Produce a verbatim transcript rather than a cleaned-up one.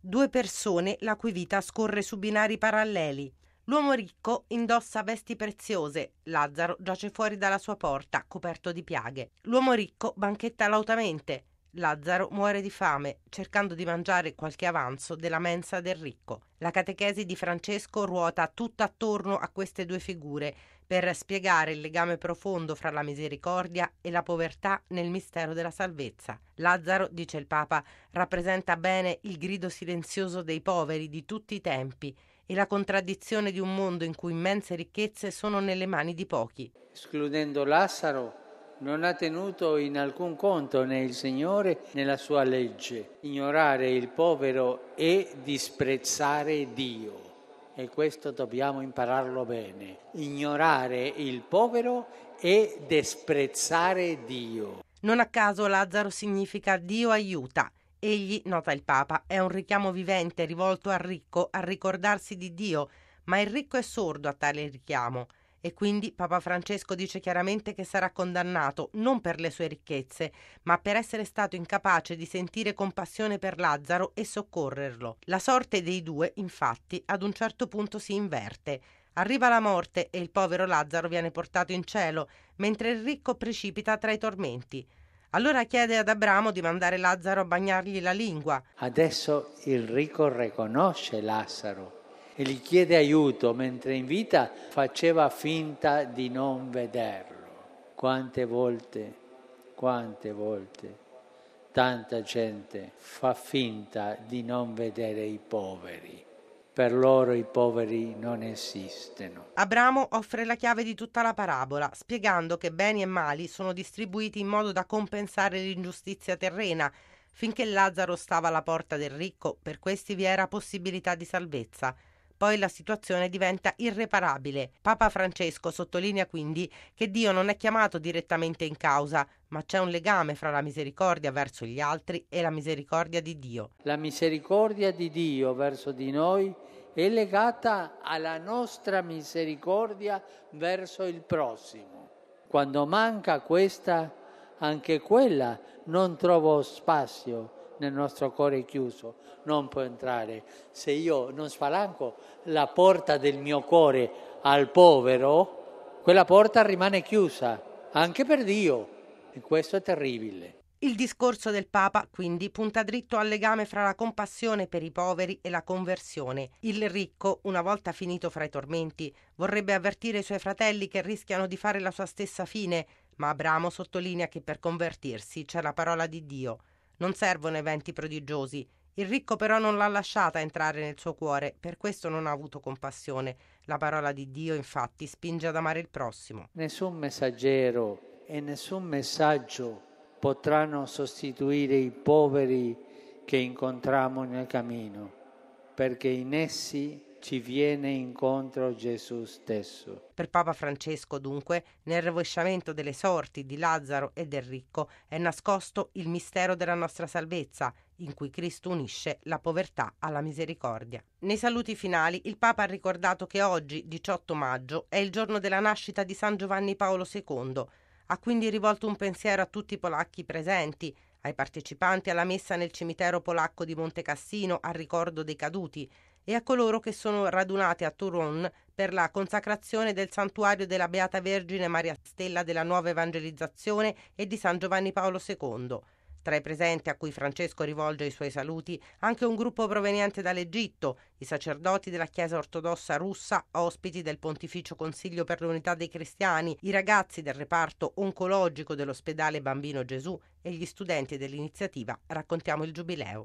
due persone la cui vita scorre su binari paralleli. L'uomo ricco indossa vesti preziose, Lazzaro giace fuori dalla sua porta, coperto di piaghe. L'uomo ricco banchetta lautamente, Lazzaro muore di fame, cercando di mangiare qualche avanzo della mensa del ricco. La catechesi di Francesco ruota tutta attorno a queste due figure per spiegare il legame profondo fra la misericordia e la povertà nel mistero della salvezza. Lazzaro, dice il Papa, rappresenta bene il grido silenzioso dei poveri di tutti i tempi e la contraddizione di un mondo in cui immense ricchezze sono nelle mani di pochi. Escludendo Lazzaro, non ha tenuto in alcun conto né il Signore né la sua legge. Ignorare il povero è disprezzare Dio. E questo dobbiamo impararlo bene. Ignorare il povero è disprezzare Dio. Non a caso Lazzaro significa Dio aiuta. Egli, nota il Papa, è un richiamo vivente rivolto al ricco a ricordarsi di Dio, ma il ricco è sordo a tale richiamo e quindi Papa Francesco dice chiaramente che sarà condannato non per le sue ricchezze, ma per essere stato incapace di sentire compassione per Lazzaro e soccorrerlo. La sorte dei due, infatti, ad un certo punto si inverte. Arriva la morte e il povero Lazzaro viene portato in cielo, mentre il ricco precipita tra i tormenti. Allora chiede ad Abramo di mandare Lazzaro a bagnargli la lingua. Adesso il ricco riconosce Lazzaro e gli chiede aiuto, mentre in vita faceva finta di non vederlo. Quante volte, quante volte, tanta gente fa finta di non vedere i poveri. Per loro i poveri non esistono. Abramo offre la chiave di tutta la parabola, spiegando che beni e mali sono distribuiti in modo da compensare l'ingiustizia terrena. Finché Lazzaro stava alla porta del ricco, per questi vi era possibilità di salvezza. Poi la situazione diventa irreparabile. Papa Francesco sottolinea quindi che Dio non è chiamato direttamente in causa, ma c'è un legame fra la misericordia verso gli altri e la misericordia di Dio. La misericordia di Dio verso di noi è legata alla nostra misericordia verso il prossimo. Quando manca questa, anche quella non trova spazio nel nostro cuore chiuso, non può entrare. Se io non spalanco la porta del mio cuore al povero, quella porta rimane chiusa, anche per Dio, e questo è terribile. Il discorso del Papa, quindi, punta dritto al legame fra la compassione per i poveri e la conversione. Il ricco, una volta finito fra i tormenti, vorrebbe avvertire i suoi fratelli che rischiano di fare la sua stessa fine, ma Abramo sottolinea che per convertirsi c'è la parola di Dio. Non servono eventi prodigiosi. Il ricco però non l'ha lasciata entrare nel suo cuore, per questo non ha avuto compassione. La parola di Dio, infatti, spinge ad amare il prossimo. Nessun messaggero e nessun messaggio potranno sostituire i poveri che incontriamo nel cammino, perché in essi ci viene incontro Gesù stesso. Per Papa Francesco, dunque, nel rovesciamento delle sorti di Lazzaro e del ricco è nascosto il mistero della nostra salvezza, in cui Cristo unisce la povertà alla misericordia. Nei saluti finali il Papa ha ricordato che oggi, diciotto maggio, è il giorno della nascita di San Giovanni Paolo secondo. Ha quindi rivolto un pensiero a tutti i polacchi presenti, ai partecipanti alla messa nel cimitero polacco di Monte Cassino a ricordo dei caduti e a coloro che sono radunati a Toruń per la consacrazione del santuario della Beata Vergine Maria Stella della Nuova Evangelizzazione e di San Giovanni Paolo secondo. Tra i presenti a cui Francesco rivolge i suoi saluti anche un gruppo proveniente dall'Egitto, i sacerdoti della Chiesa ortodossa russa, ospiti del Pontificio Consiglio per l'Unità dei Cristiani, i ragazzi del reparto oncologico dell'ospedale Bambino Gesù e gli studenti dell'iniziativa Raccontiamo il Giubileo.